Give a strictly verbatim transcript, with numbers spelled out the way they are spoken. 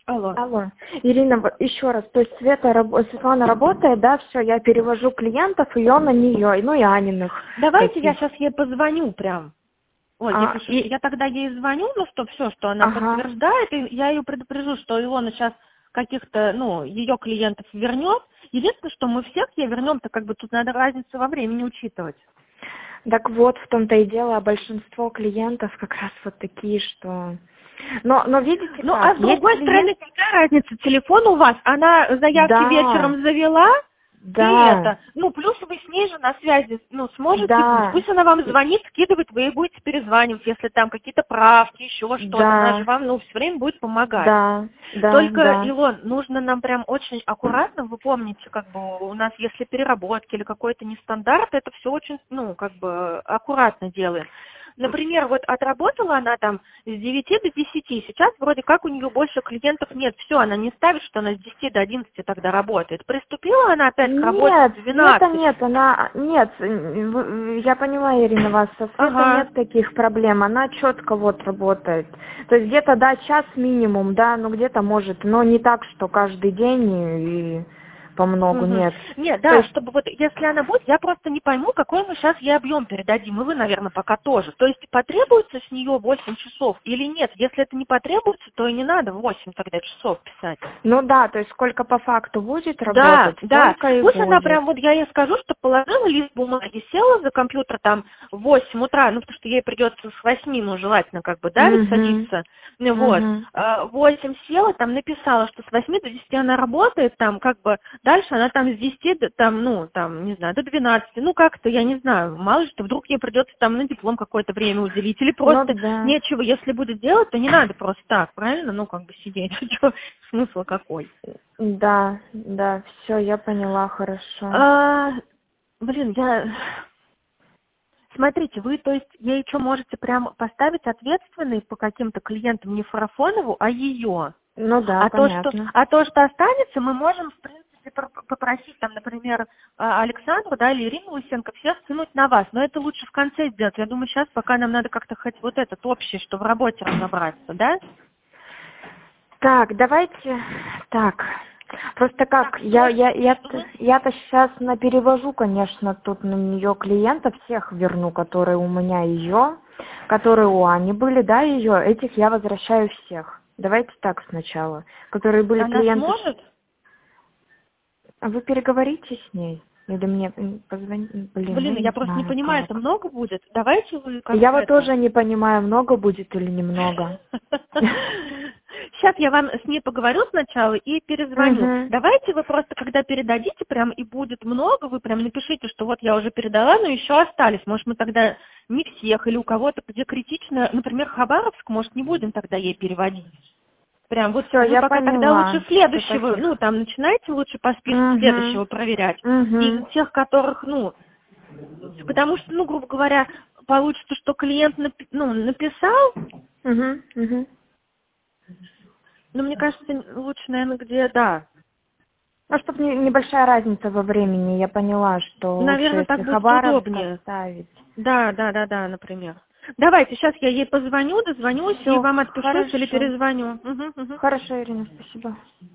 Алло. Алло. Ирина, вот еще раз, то есть Света, раб- Светлана работает, да, все, я перевожу клиентов, ее на нее, ну и Аниных. Давайте я таких. сейчас ей позвоню прям. Оль, А, если что, и... я тогда ей звоню, ну что все, что она Ага. подтверждает, и я ее предупрежу, что Илона сейчас каких-то, ну, ее клиентов вернет. Единственное, что мы всех ей вернем-то, как бы тут надо разницу во времени учитывать. Так вот, в том-то и дело, большинство клиентов как раз вот такие, что... Но, но видите Ну, как, а с есть другой клиент... стороны, какая разница, телефон у вас, она заявки Да, вечером завела, и да, это, ну, плюс вы с ней же на связи, ну, сможете быть, да, пусть она вам звонит, скидывает, вы ей будете перезванивать, если там какие-то правки, еще что-то, она же да, вам, ну, все время будет помогать. да, да, Только, да. Илон, нужно нам прям очень аккуратно, вы помните, как бы у нас, если переработки или какой-то нестандарт, это все очень, ну, как бы аккуратно делаем. Например, вот отработала она там с девяти до десяти, сейчас вроде как у нее больше клиентов нет, все, она не ставит, что она с десяти до одиннадцати тогда работает. Приступила она опять к работе Нет, в Света двенадцать. нет, она, нет, вы- я понимаю, Ирина, вас, со Светой Ага. нет таких проблем, она четко вот работает. То есть где-то, да, час минимум, да, ну где-то может, но не так, что каждый день и, и по многу, Мгм. нет. Нет, То да, есть, чтобы вот, если она будет, я просто не пойму, какой мы сейчас ей объем передадим, и вы, наверное, пока тоже. То есть потребуется с нее восемь часов или нет? Если это не потребуется, то и не надо восемь тогда часов писать. ну да, то есть сколько по факту будет Да, работать, да. столько и Пусть она будет. прям, вот я ей скажу, что положила лист бумаги, села за компьютер там в восемь утра, ну, потому что ей придется с восьми, ну, желательно как бы, да, ведь Угу, садиться. Ну, вот. угу. А, в восемь села, там написала, что с восьми до десяти она работает, там, как бы, дальше она там с десяти, до, там, ну, там, не знаю, до двенадцати, ну, как-то, я не знаю, мало ли что, вдруг ей придется там на диплом какое-то время уделить, или Ну просто да. нечего, если будет делать, то не надо просто так, правильно, ну, как бы сидеть, Чё, смысл какой? Да, да, все, я поняла, хорошо. А, блин, я... Смотрите, вы, то есть, ей что, можете прям поставить ответственной по каким-то клиентам не Фарафонову, а ее. Ну да, А то, что, понятно. а то, что останется, мы можем, в принципе, пр- попросить, там, например, а, Александру, да, или Ирину Лысенко, всех скинуть на вас. Но это лучше в конце сделать. Я думаю, сейчас пока нам надо как-то хоть вот этот общий, что в работе разобраться, да? Так, давайте, так, просто как, Так, я, что? я, я, Мгм. я-то сейчас на перевожу, конечно, тут на нее клиентов, всех верну, которые у меня ее, которые у Ани были, да, ее, этих я возвращаю всех. Давайте так сначала, которые были Она клиенты. сможет? А вы переговорите с ней? Или мне м, позвони, блин, ну Блин, я не просто не знаю понимаю, это как. много будет? Давайте вы Я как-то вот это... тоже не понимаю, много будет или немного. Сейчас я вам с ней поговорю сначала и перезвоню. Угу. Давайте вы просто, когда передадите, прям и будет много, вы прям напишите, что вот я уже передала, но еще остались. Может, мы тогда не всех или у кого-то, где критично, например, Хабаровск, может, не будем тогда ей переводить. Прям вот Все, вы я пока тогда лучше поняла, что следующего, ну, таких. там, начинайте лучше по списку Угу. следующего проверять. И Угу. тех, которых, ну, потому что, ну, грубо говоря, получится, что клиент напи- ну, написал, Угу. Угу. но мне кажется, лучше, наверное, где, да. Ну, чтобы небольшая разница во времени, я поняла, что лучше, Наверное, так если будет Хабаровск удобнее. оставить. Да, да, да, да, например. Давайте, сейчас я ей позвоню, дозвонюсь и Все, вам отпишусь или хорошо. перезвоню. Мгм, мгм. Хорошо, Ирина, спасибо.